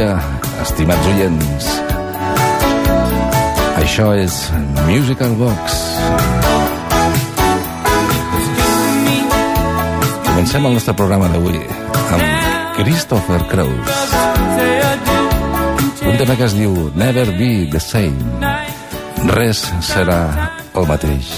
dia, estimats oients. Això és Musical Box. Comencem el nostre programa d'avui amb Christopher Cross. Un tema que es diu Never Be The Same. Res serà el mateix.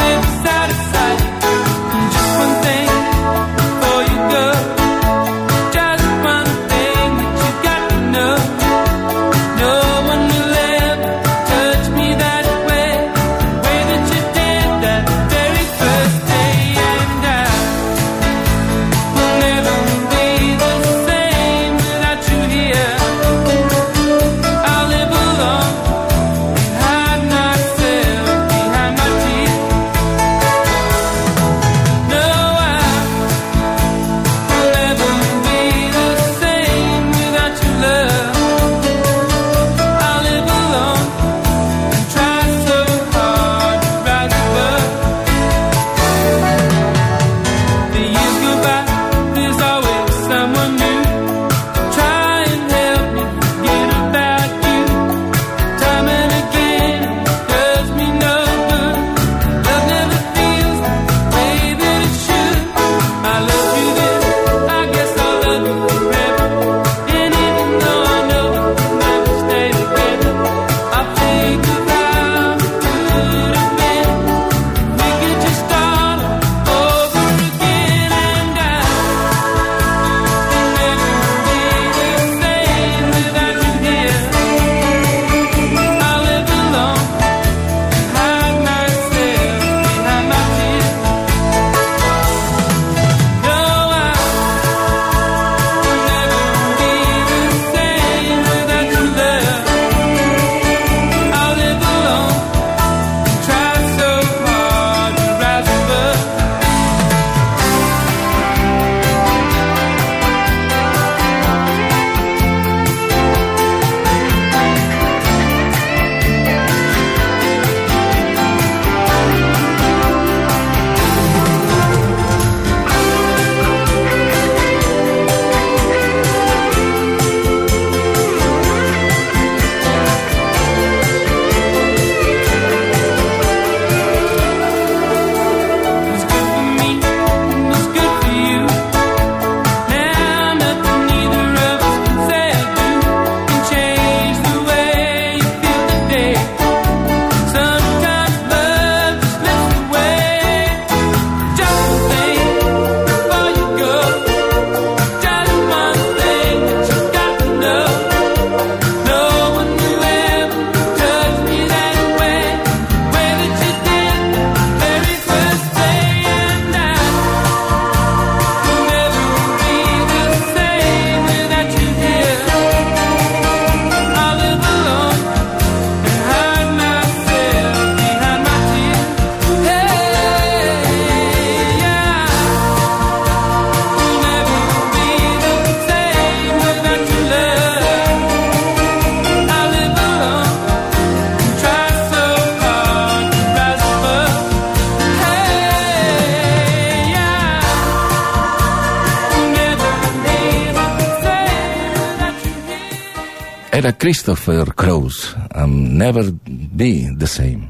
Era Christopher Cross amb Never Be The Same.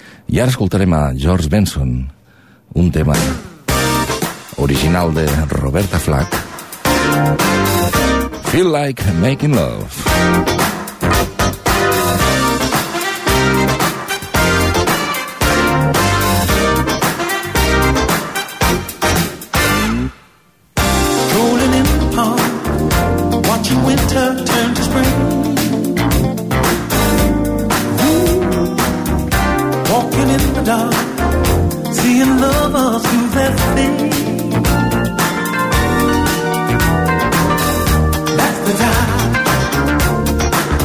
I ara escoltarem a George Benson, un tema original de Roberta Flack, Feel Like Making Love. That's the time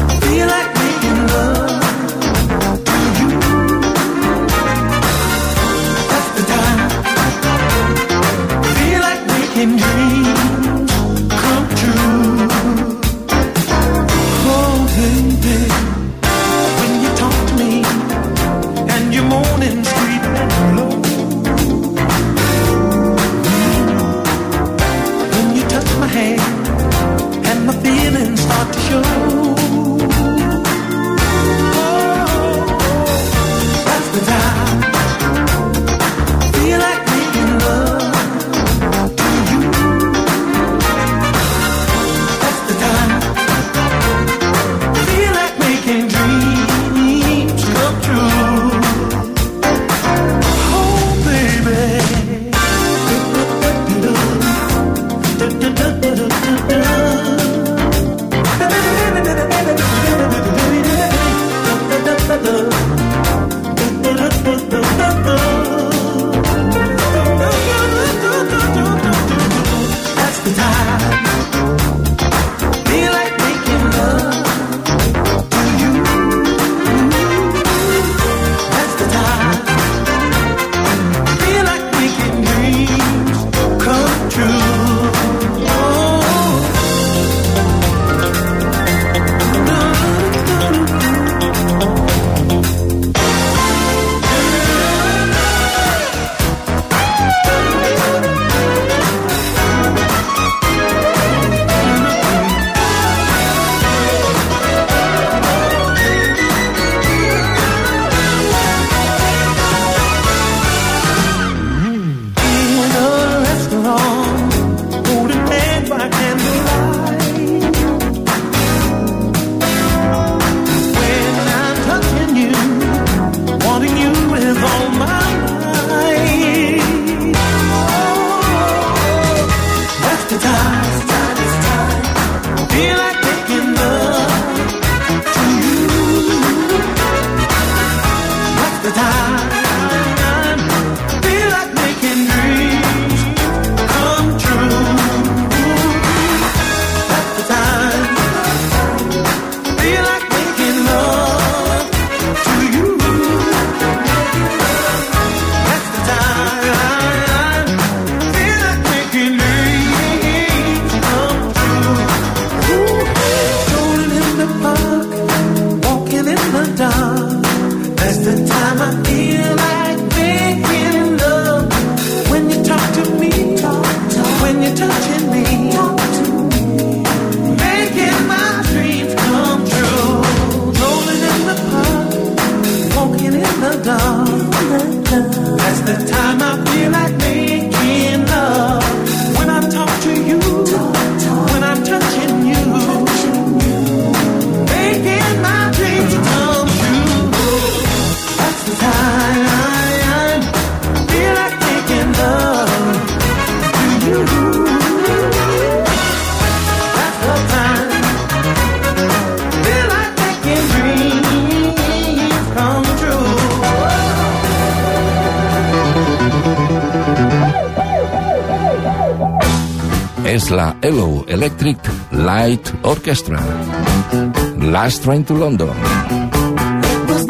és la Hello Electric Light Orchestra. Last Train to London. It was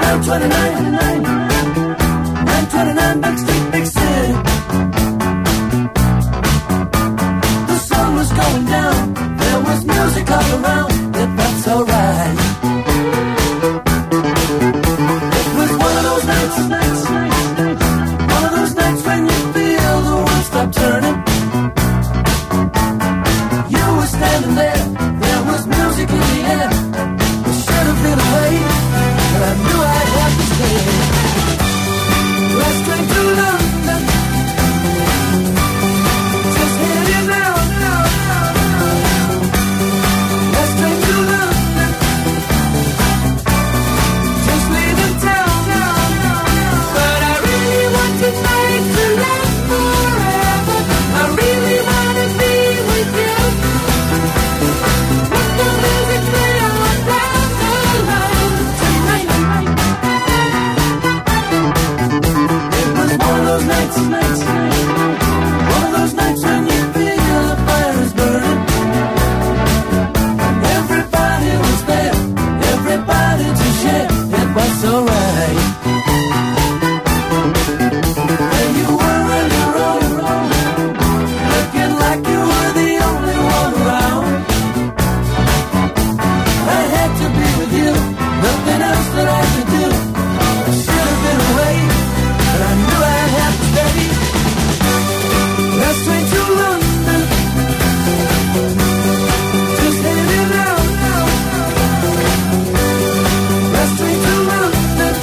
929 Backstreet Big City. The sun was going down, there was music all around, it felt so right. It was one of those nights when you feel the world stop turning. You were standing there, there was music in the air. You should have been away, but I knew I'd have to stay. Last train to London, just heading out. Last train to London, just leaving town. But I really want to make the last forever. I really want to be with you. Let the music play on down the line tonight. It was one of those nights when you feel the fire is burning. Everybody was there, everybody to share. It was so right. And you were on your own, looking like you were the only one around. I had to be with you, nothing else that I could do. I should have been away, but I knew I'd have to stay. Last train to London, just heading out. Last train to London,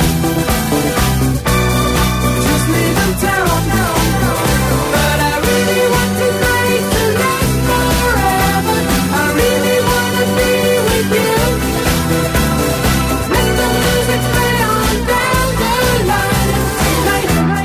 just leaving town. But I really want to make the last forever. I really want to be with you. Let the music play on down the line tonight.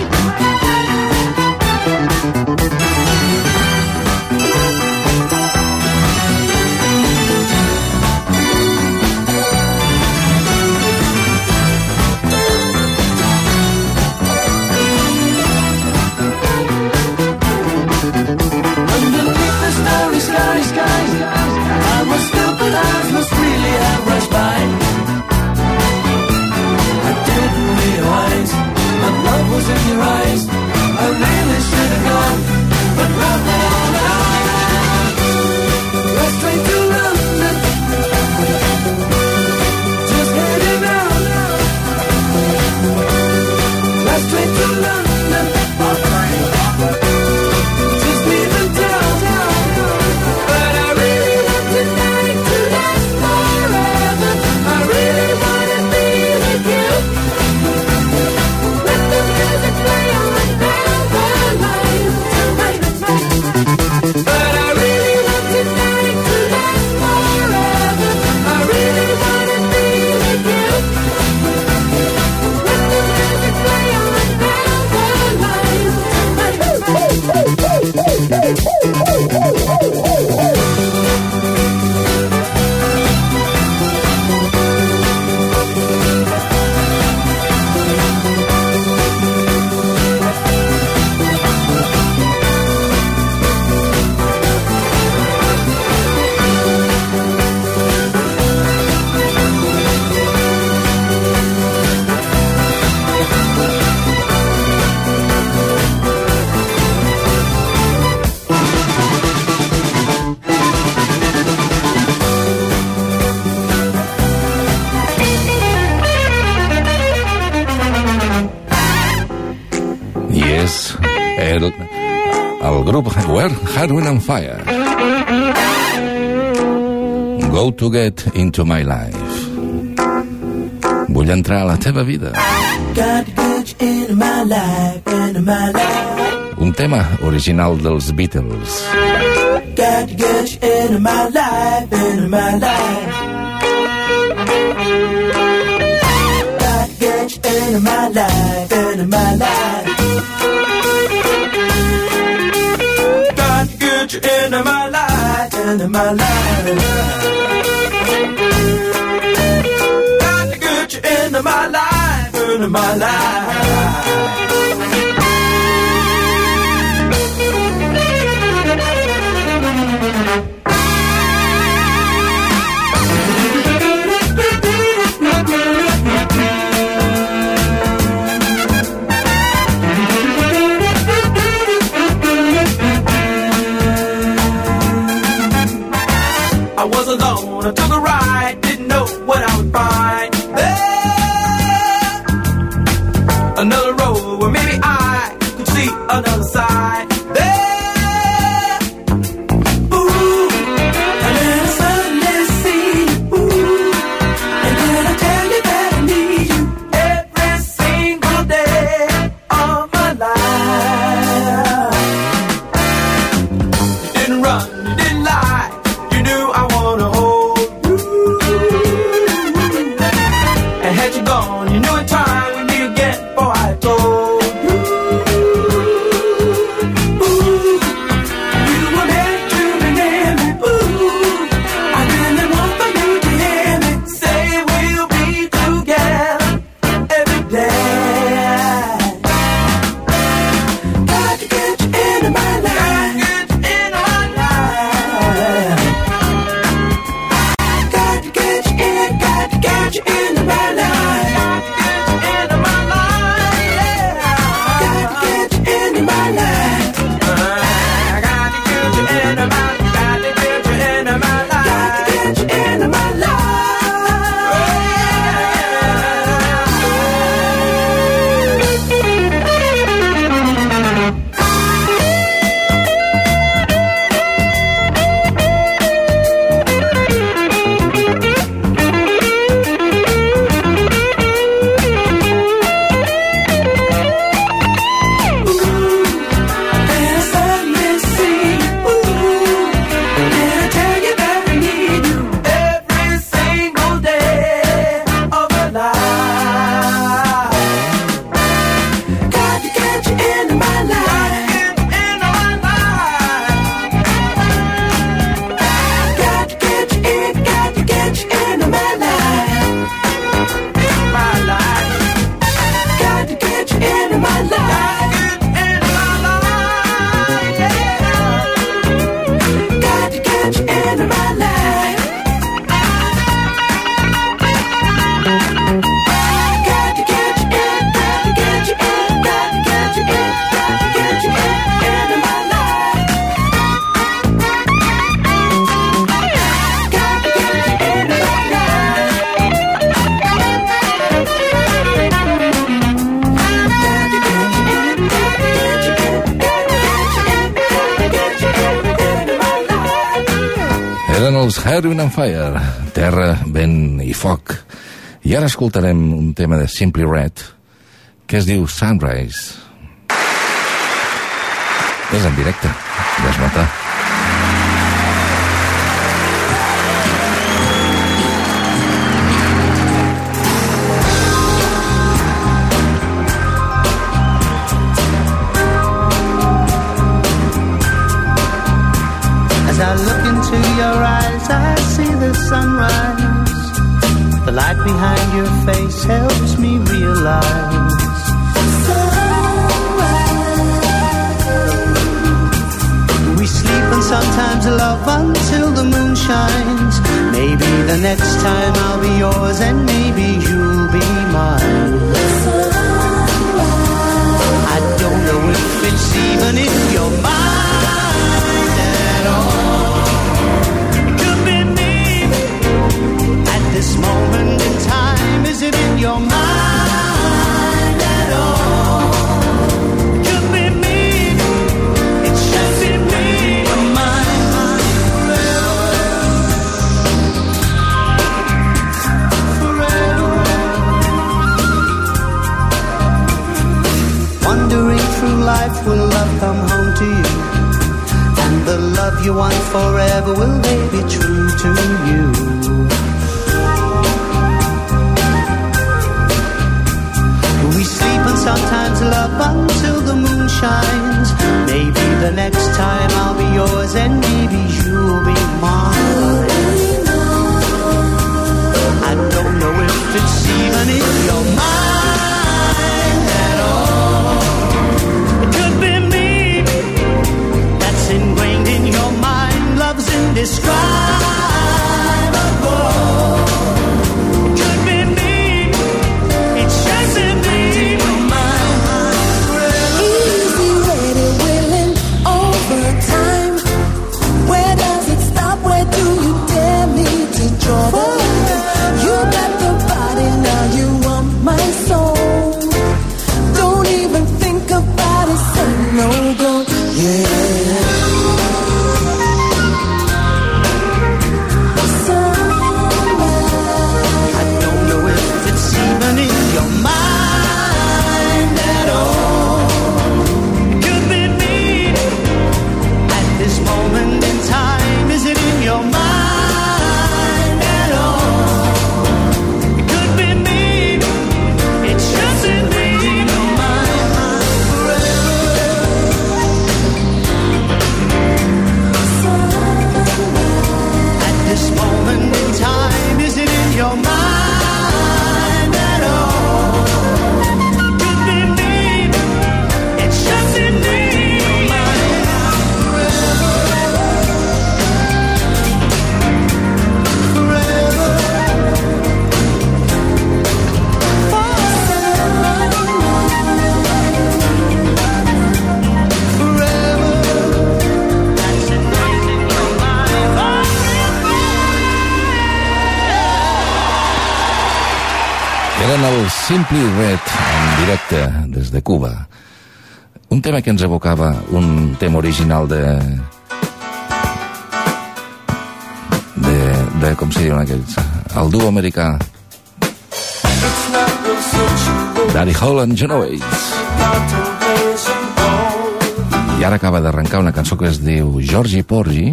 Underneath the starry skies, I must open eyes, must really have rushed by. I didn't realize my love was in your eyes. I really should have gone, but love on. Last train to London, just heading out. Last train to London, just leaving town. But I really want tonight to last forever. I really want to be with you. Let the music play on down the line tonight. But I really want tonight to last forever. I really want to be with you. Let the music play on down the line tonight. El grup We're Hardwin and Fire. Go to get into my life. Vull entrar a la teva vida. Got to get into my life, into my life. Un tema original dels Beatles. Got to get into my life, into my life. Got to get into my life, into my life. Got to get you into my life, into my life. Got to get you into my life, into my life. right there. Ooh, and then I suddenly see you. Ooh, and then I tell you that I need you every single day of my life. You didn't run, you didn't lie. You knew I wanna hold you. And had you gone, you knew in time we'd meet again. Before I told you, ooh, you were meant to be near me. Ooh, I really want for you to hear me say we'll be together every day. Got to get you into my life. Got to get you in, got to get you into my life. Into my life, yeah. Got to get you into my life. Got to get you into my life. Got to get you into my life. Got to get you into my life. And I suddenly see you. Ooh, and I tell you that I need you every single day of my life. Got to get you into my life. Into my life. Got to get you in, got to get you into my life. My life. Got to get you into my life. Into my life, yeah. Got to get you into my life. Got to get you in, got to get you in, got to get you in, got to get you into my life. Got to get you into my life. Got to get you in, got to get you in, got to get you into my life. Eren els Heroin and Fire, Terra, Vent i Foc. I ara escoltarem un tema de Simply Red que es diu Sunrise. És en directe, ja es nota. As I look into your eyes, I see the sunrise. The light behind your face helps me realize. We sleep and sometimes love until the moon shines. Maybe the next time I'll be yours and maybe you'll be mine. I don't know if it's even in your mind at all. Could be me at this moment in time. Is it in your mind at all? Could be me. It should be me. Your mind forever. Wandering through life, will love come home to you? And the love you want forever, will they be true to you? We sleep and sometimes love until the moon shines. Maybe the next time I'll be yours and maybe you'll be mine. I don't know if it's even in your mind at all. It could be me that's ingrained in your mind. Love's indescribable. Could be me. It's just in me. Easy, ready, willing, overtime. Simply Red, en directe des de Cuba. Un tema que ens evocava un tema original de com se diuen aquells, el duo americà Daddy Holland Genoese. I ara acaba d'arrencar una cançó que es diu Georgie Porgy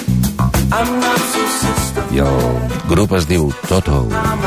i el grup es diu Toto.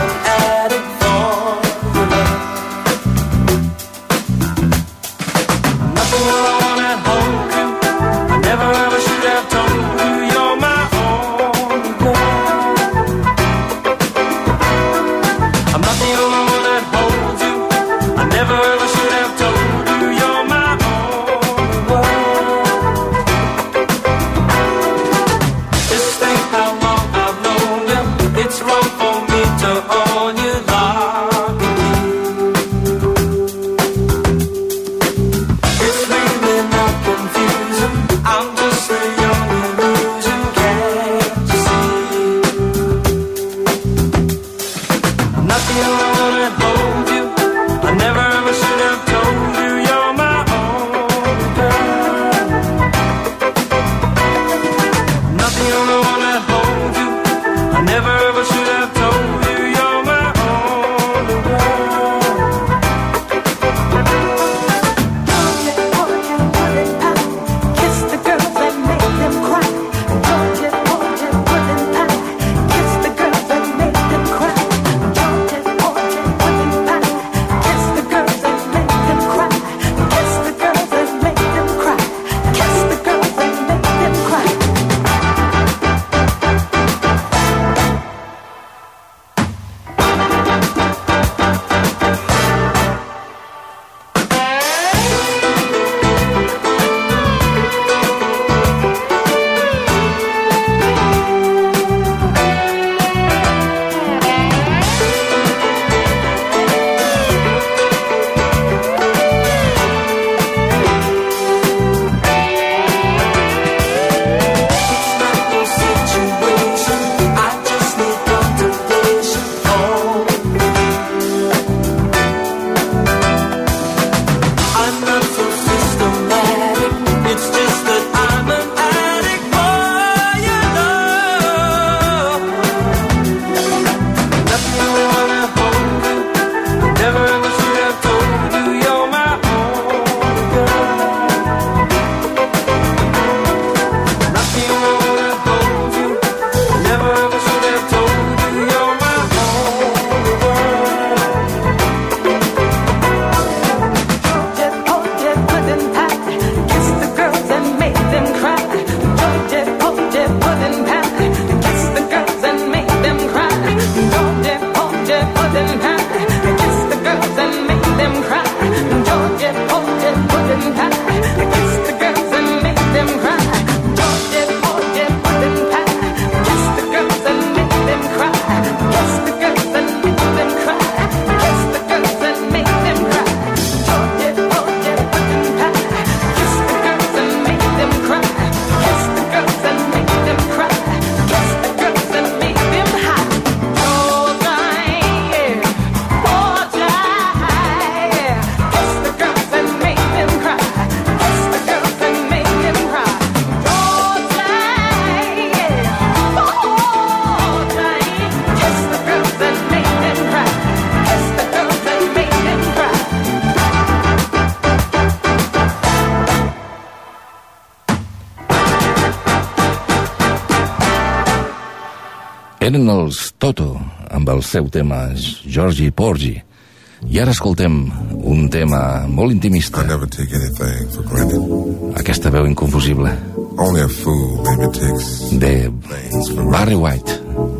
Eren els Toto amb el seu tema Georgie Porgy. I ara escoltem un tema molt intimista. I never take anything for granted. Aquesta veu inconfusible. Only a fool maybe takes de things for Barry granted. White.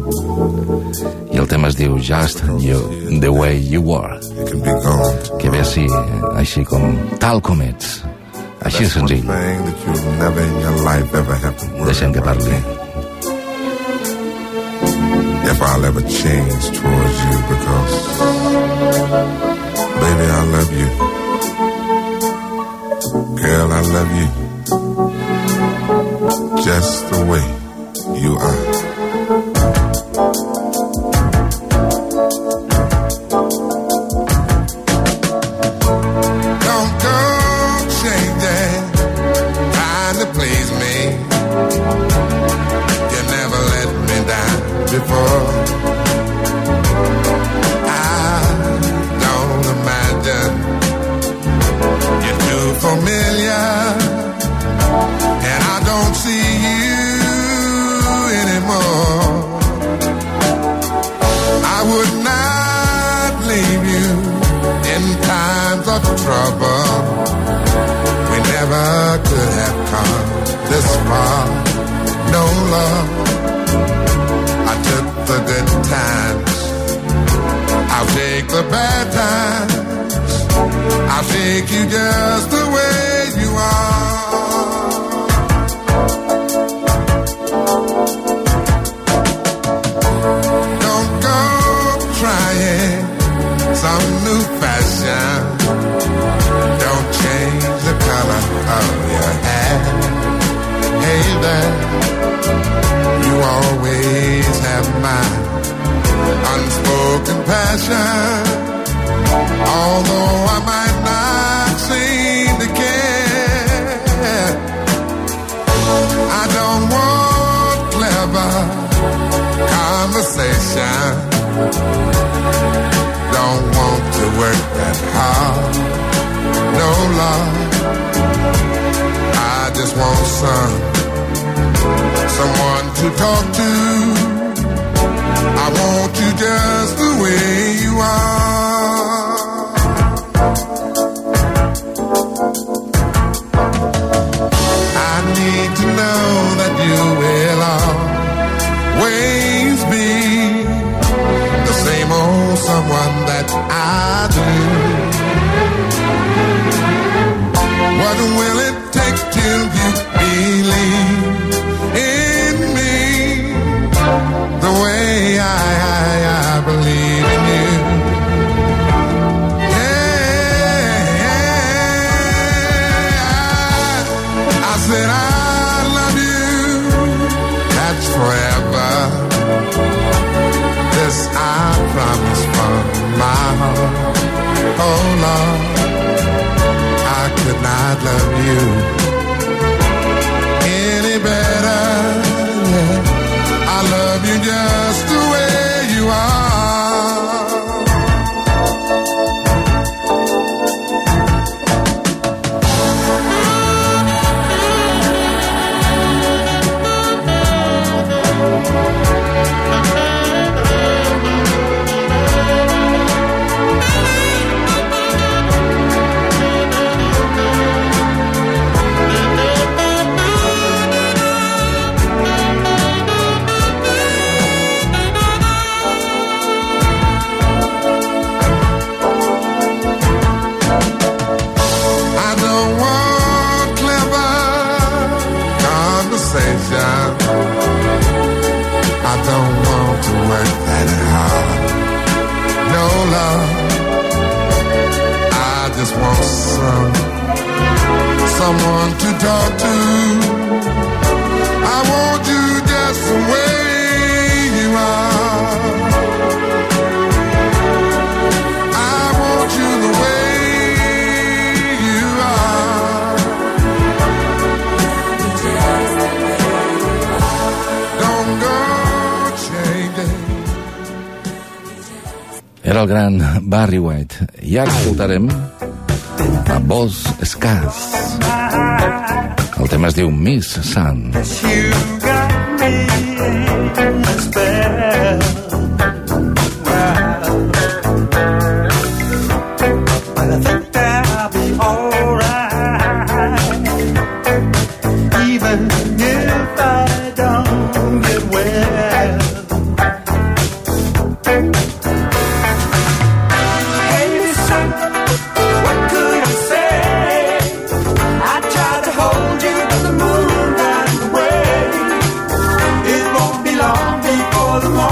I el tema es diu Just the Way You Were, It can be gone. que ve així com tal com ets. Així de That's one senzill. thing that you'll never in your life ever have to worry Deixem que about. parli. If I'll ever change towards you, because baby, I love you. Girl, I love you. Just the way you are. enough trouble. We never could have come this far. No love. I took the good times. I'll take the bad times. I'll take you just the way you are. Don't go trying some new fashion. Don't change the color of your hair. Hey there, you always have my unspoken passion. Although I might not seem to care, I don't want clever conversation. Don't want to work that hard. No love. I just want someone to talk to. I want you just the way you are. I need to know that you will always be the same old someone that I do. What will it take till you believe in me the way I believe in you? Yeah, I said I love you, that's forever. This I promise from my heart. Oh Lord, I could not love you any better. Yeah. I love you just the way you are. I don't want to work that hard. No love. I just want someone to talk to. I want you just the way you are. I want you the way you are. Don't go changing. Era el gran Barry White. I ara escoltarem a Boz Scaggs. El tema es diu Miss Sun. You got me in a spell. But I think that I'll be alright, even if I don't get well. Hey, son, what could I say? I tried to hold you, but the moon got away. It won't be long before the morning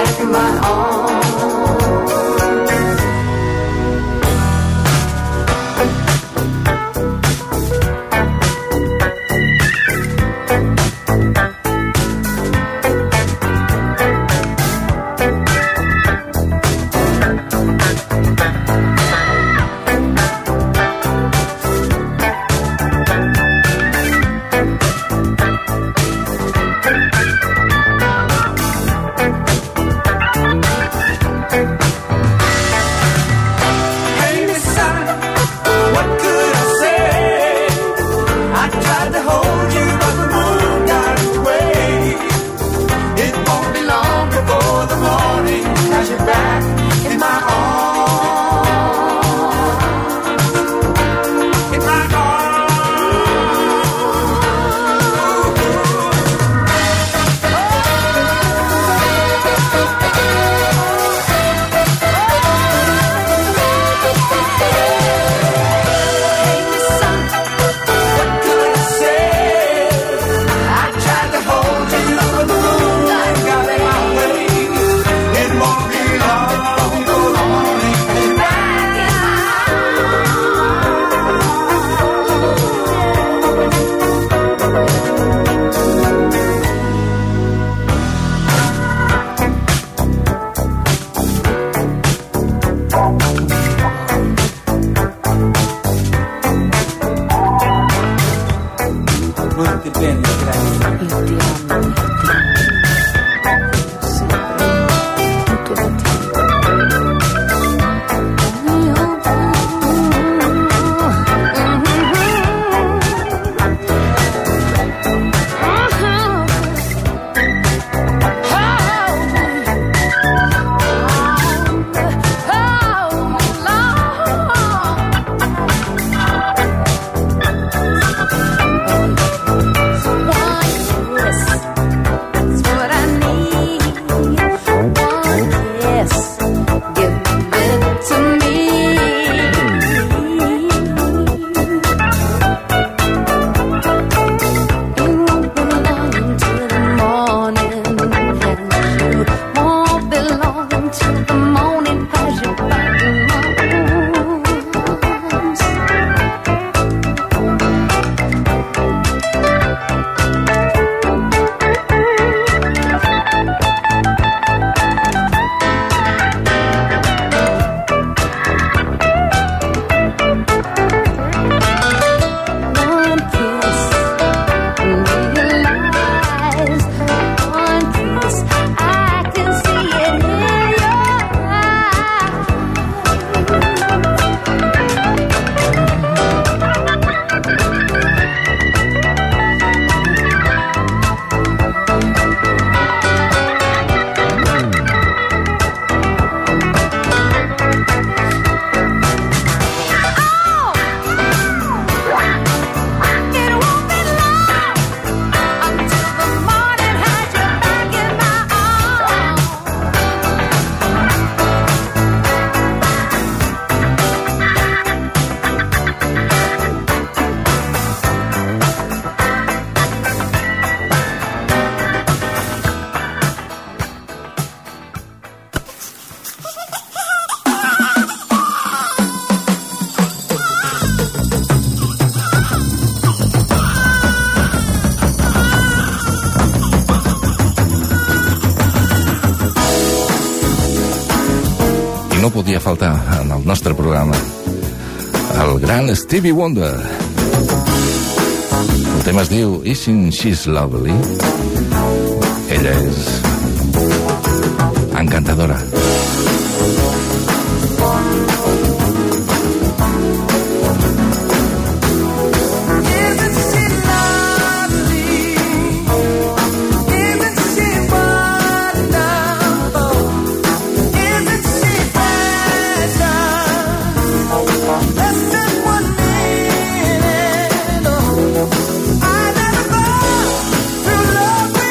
back in my arms. no podia faltar en el nostre programa el gran Stevie Wonder. El tema es diu Isn't She's Lovely? Ella és encantadora. I never thought through love.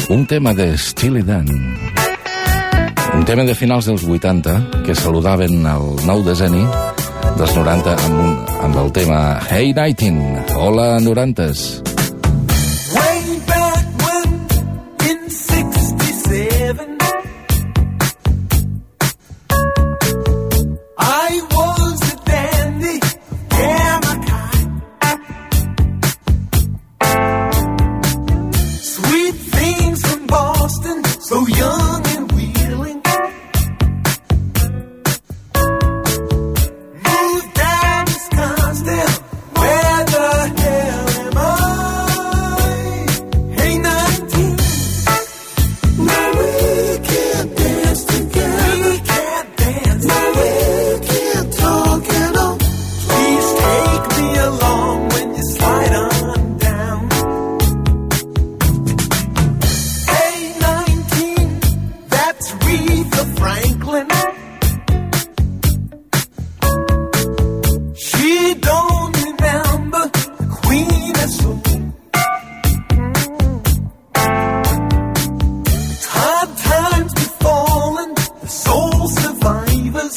un tema de Steely Dan, un tema de finals dels 80 que saludaven el nou decenni dels 90 amb el tema Hey 19, hola 90s. Way back when, in 67, I was a dandy, yeah, my kind. Sweet things from Boston, so young and wheeling. Moved down to Scottsdale, where the hell am I? Hey, 19. No, we can't dance together. We can't dance. No, we can't talk at all. Please take me along when you slide on down. Hey, 19, that's Aretha Franklin. She don't remember the Queen of Soul. Hard times befallen the soul survivors.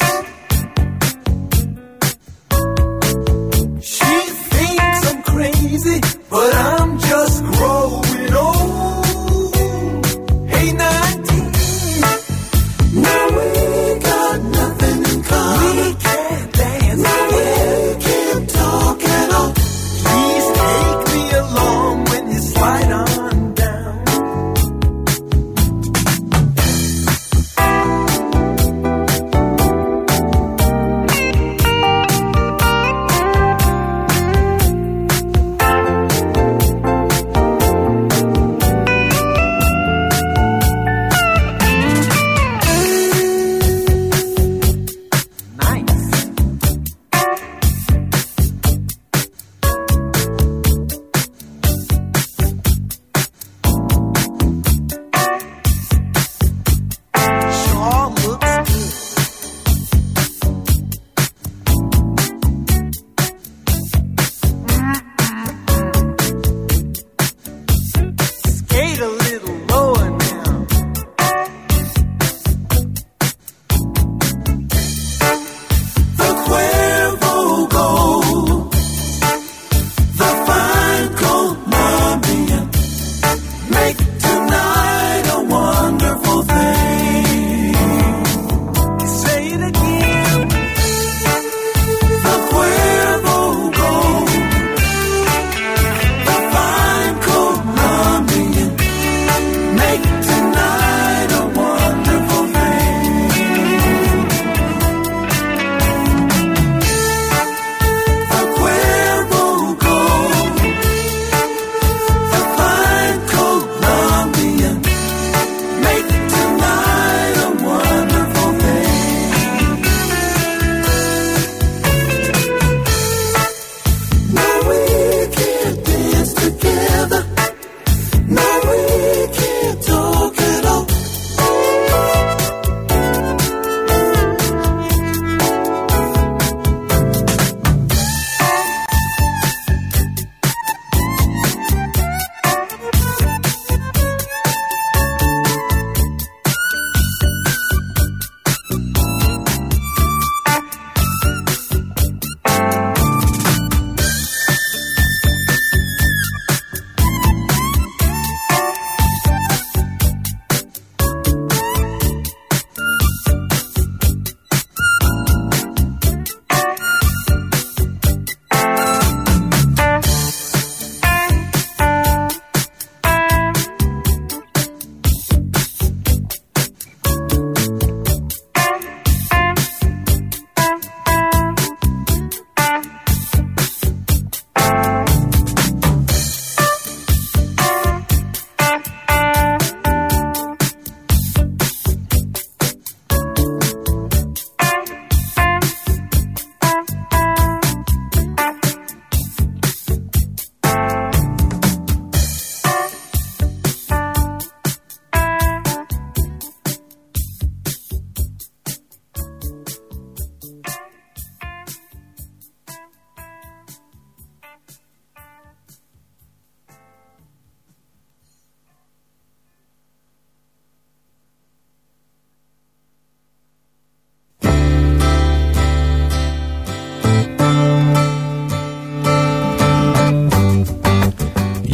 She thinks I'm crazy, but I'm just growing old. Hey, 19, now we got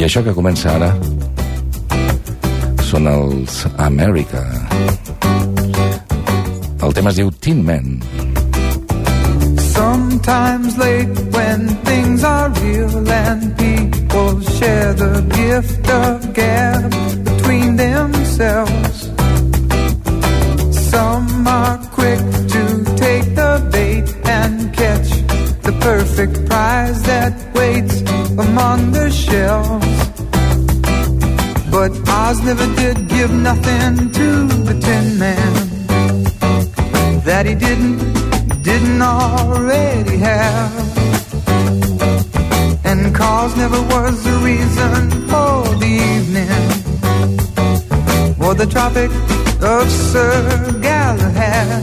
això que comença ara són els America. El tema es diu Tin Man. Sometimes late when things are real and people share the gift of gab between themselves. Some are quick to take the bait and catch the perfect prize that waits among the shelves. But Oz never did give nothing to the Tin Man that he didn't already have. And cause never was the reason for the evening or the Tropic of Sir Galahad.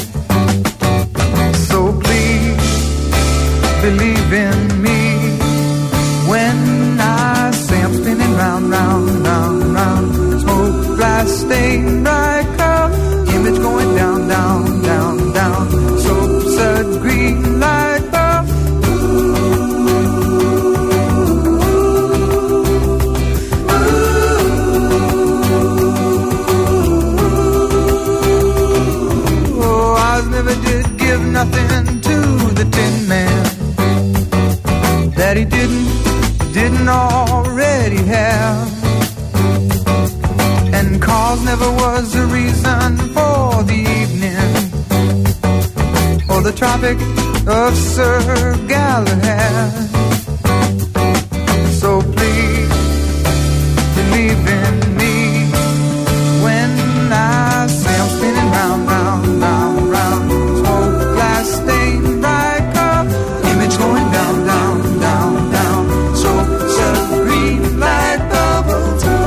So please believe in me when I say I'm spinning round, round, round, round. Smoke, glass, stain, bright curl, image going down, down, down, down. Soap, sud, green, light bulb. Oh, I never did give nothing to the Tin Man that he didn't already have. And cause never was a reason for the evening or the Tropic of Sir Galahad. So please believe in me when I say I'm spinning round, round, round, round. Smoke, glass, stain, bright cup, image going down, down, down, down. So sud, green, light bubble too.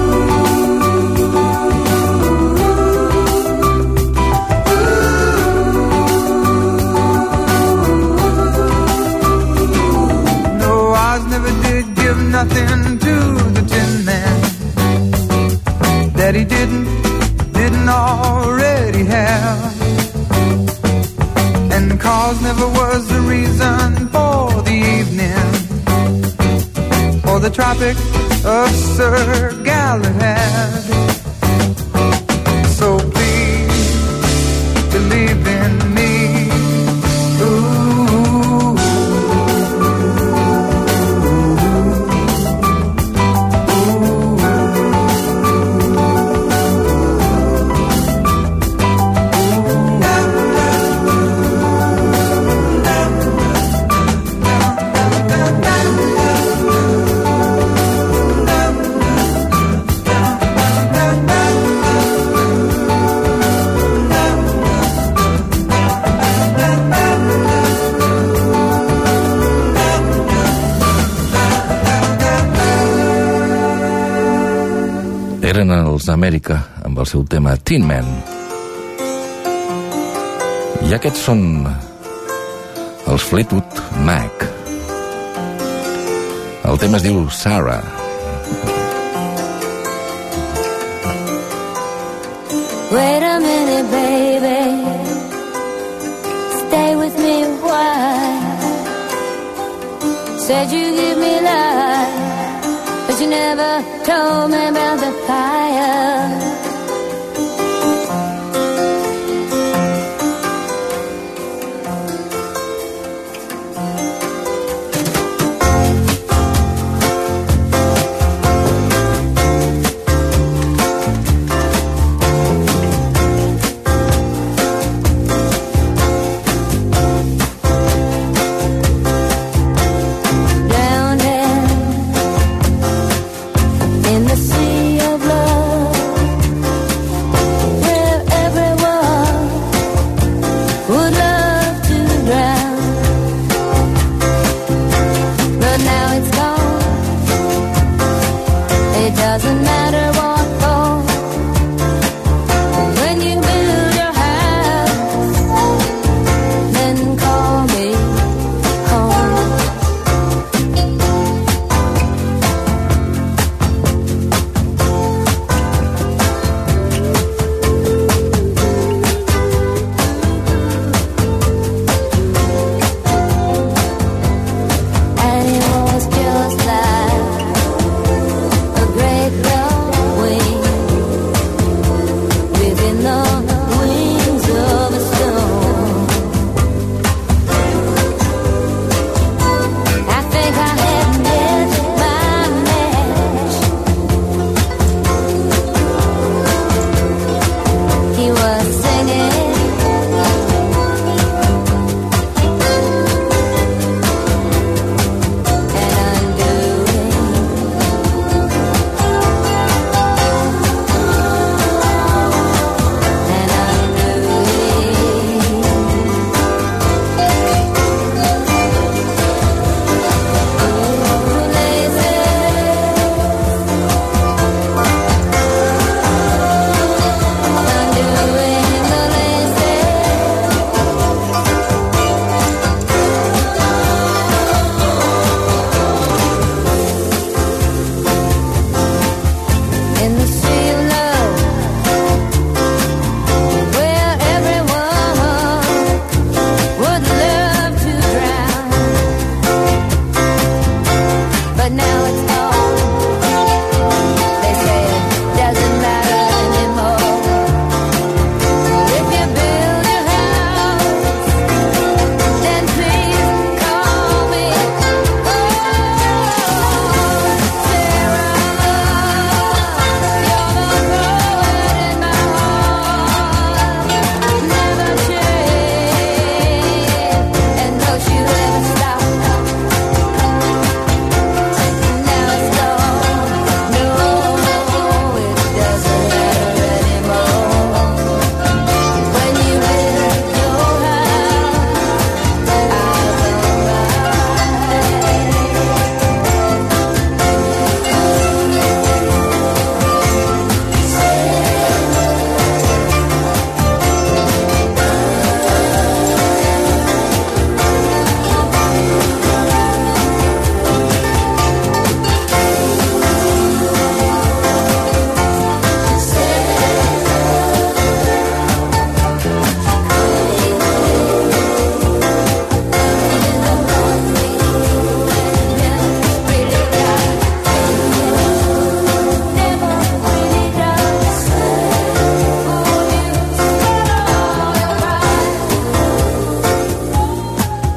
Nothing to the Tin Man that he didn't already have. And cause never was the reason for the evening or the Tropic of Sir Galahad. So please believe in me. Ooh. Eren els Amèrica amb el seu tema Tin Man. I aquests són els Fleetwood Mac. El tema es diu Sarah. Wait a minute, baby. Stay with me a while. Said you give me life, but you never told me about the fire. Down there in the sea of love,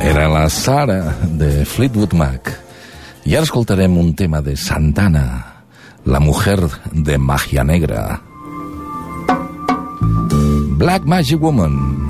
Era la Sara de Fleetwood Mac. I ara escoltarem un tema de Santana, La mujer de Magia Negra. Black Magic Woman.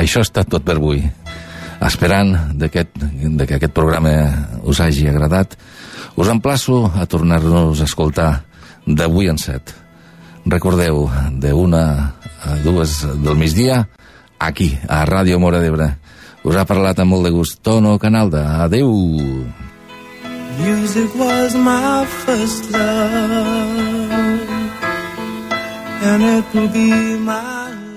això ha estat tot per avui. Esperant de que aquest programa us hagi agradat, us emplaço a tornar-nos a escoltar d'avui en 7. Recordeu, de 1 a 2 del migdia, aquí, a Ràdio Móra d'Ebre. Us ha parlat amb molt de gust Tono Canalda. Adeu! Music was my first love, and it will be my